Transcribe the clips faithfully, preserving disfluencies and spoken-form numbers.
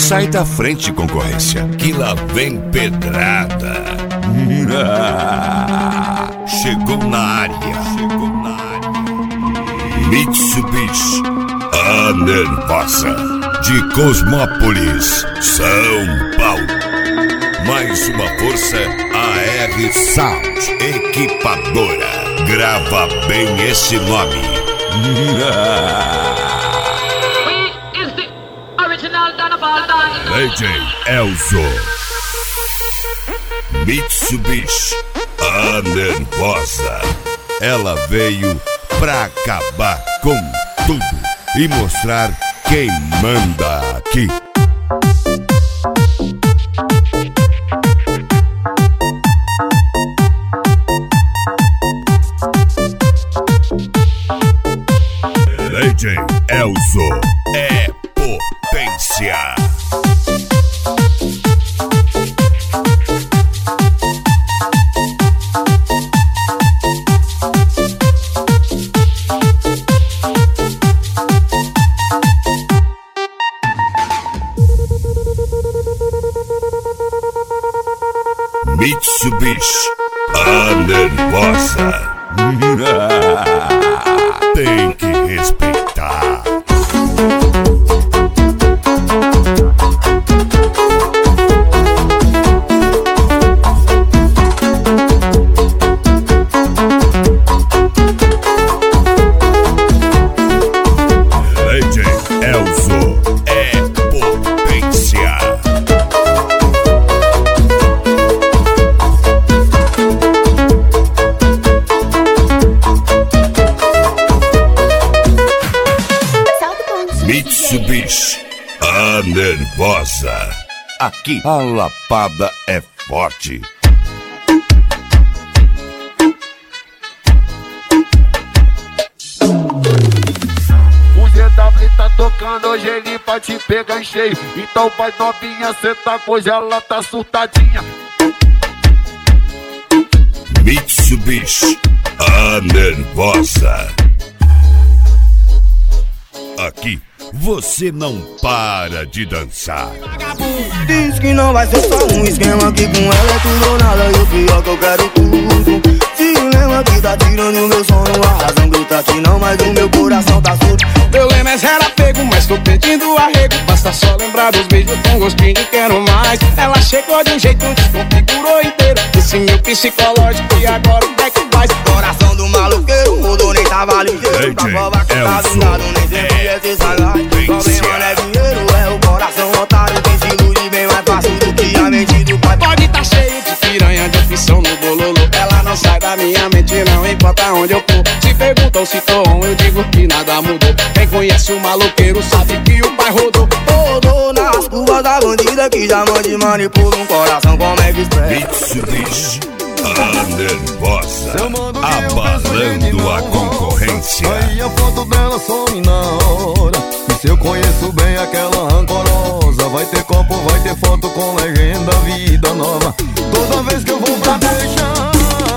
Sai da frente, concorrência, que lá vem pedrada. Chegou na área. Chegou na área. Mitsubishi, a nervosa, de Cosmópolis, São Paulo. Mais uma força, A R Sound, equipadora. Grava bem esse nome. D J Elzo. Mitsubishi, a nervosa. Ela veio pra acabar com tudo e mostrar quem manda aqui. D J Elzo é potência. Mitsubishi, a nervosa. Tem que respeitar. D J Elzo é potência. Mitsubishi, a nervosa. Aqui a lapada é forte. O G W tá tocando, hoje ele vai te pegar em cheio. Então vai novinha, cê tá com hoje ela tá surtadinha. Mitsubishi, a nervosa. Aqui você não para de dançar. Diz que não vai ser só um esquema, que com ela é tudo ou nada. E o pior que eu quero tudo. Se o lema que tá tirando o meu sono, a razão grita que não, mas o meu coração tá surdo. Meu lema é zero apego, mas tô pedindo arrego. Basta só lembrar dos beijos com gostinho de quero mais. Ela chegou de um jeito, desconfigurou inteiro esse meu psicológico e agora o que é que faz? Coração do maloqueiro, mudou, nem tava ligeiro. Pra prova que tá do lado, nem sempre é ser sagaz. Problema não é dinheiro, é o coração otário. Tem se ilude bem mais fácil do que a mente do pai. Pode tá cheio de piranha, de opção no bololo. Ela não sai da minha mente, não importa onde eu for. Se perguntam se tô on, eu digo que nada mudou. Quem conhece o maloqueiro sabe que o pai rodou. Rodou nas curvas da bandida que já mande manipula um coração como é que expressa. Mitsubishi, a nervosa, abalando a concorrência. Aí a foto dela some na hora. E se eu conheço bem aquela rancorosa, vai ter copo, vai ter foto com legenda vida nova. Toda vez que eu vou pra deixar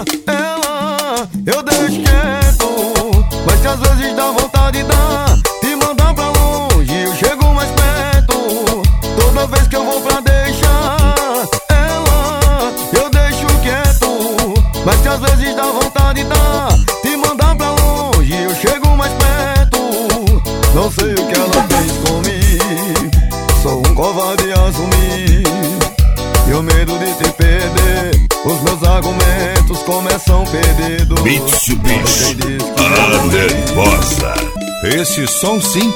ela, eu deixo quieto. Mas que às vezes dá vontade de dar, de mandar pra longe, eu chego mais perto. Toda vez que eu vou pra deixar ela, eu deixo quieto. Mas que às vezes dá vontade de dar, de mandar pra longe, eu chego mais perto. Não sei o que ela fez comigo, sou um covarde a assumir. E o medo de te perder, os meus argumentos começam a perder do Mitsubishi, a nervosa. Esse som sim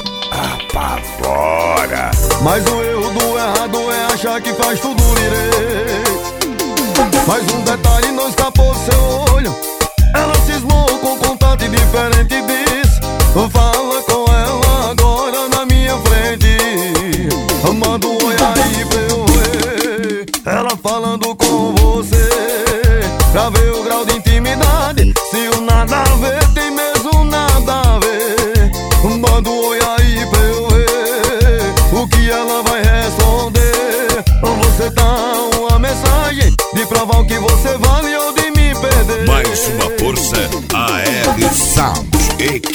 apavora. Mas o erro do errado é achar que faz tudo direito. Mas um detalhe não escapou do seu olho. Ela cismou com contato diferente e disse: fala com ela agora na minha frente. Manda um oi aí pra eu ver ela falando com você, pra ver o grau de intimidade. Se o nada a ver tem mesmo nada a ver. Manda um oi aí pra eu ver o que ela vai responder. Você dá uma mensagem de provar o que você vale ou de me perder. Mais uma força, A R Sound,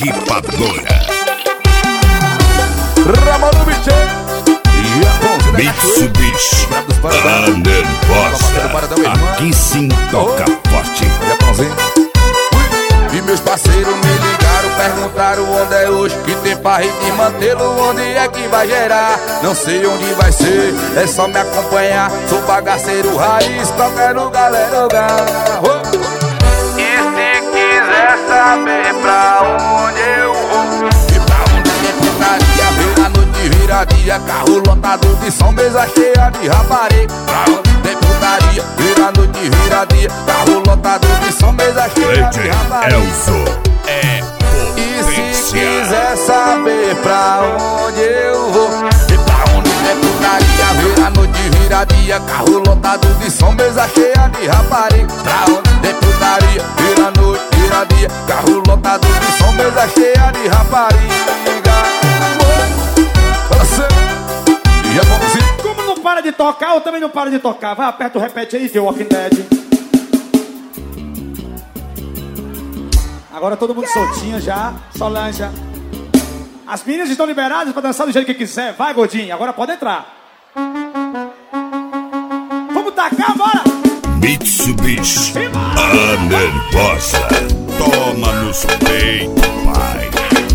equipadora. Ramano Bichê e a que tem parede de mantê-lo, onde é que vai gerar? Não sei onde vai ser, é só me acompanhar. Sou bagaceiro raiz, qualquer lugar é lugar. E se quiser saber pra onde eu vou, e pra onde tem putaria, vira noite, vira dia, carro lotado de som, mesa cheia de rapariga. Pra onde tem putaria, vira noite, vira dia, carro lotado de som, mesa cheia de rapariga. Elzo é E se quiser saber pra onde eu vou, e pra onde tem putaria, vira noite, vira dia, carro lotado de som, mesa cheia de rapariga. Pra onde tem putaria, vira noite, vira dia, carro lotado de som, mesa cheia de rapariga. Você e é bom se... Como não para de tocar, eu também não paro de tocar. Vai, aperta o repete aí, The Walking Dead. Agora todo mundo soltinho já, Solange. As meninas estão liberadas pra dançar do jeito que quiser. Vai, gordinho, agora pode entrar. Vamos tacar, bora! Mitsubishi, a nervosa. Toma nos peitos, pai.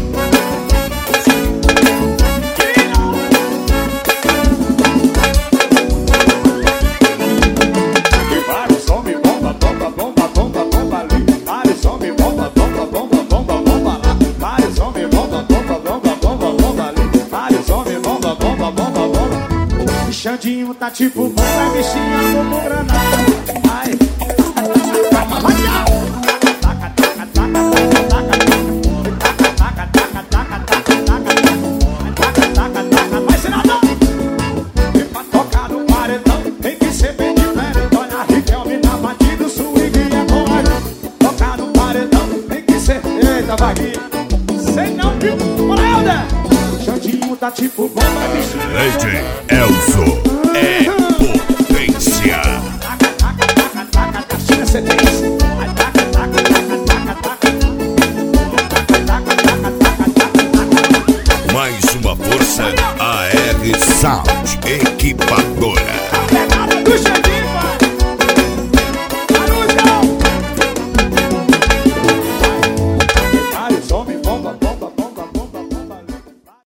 Xandinho tá tipo bomba, bichinha como granada. Ai, vai, taca, taca, taca, taca, taca, taca, taca, taca, taca, vai, senador. E pra tocar no paredão tem que ser bem diferente. Olha a Riquelme na batida, o swing é bom. Tocar no paredão tem que ser. Eita, vaguinha, sei não, viu? Bora, Helder. Xandinho tá tipo bomba, bichinha. D J Elzo é potência. Mais uma força, a R Sound Equipadora.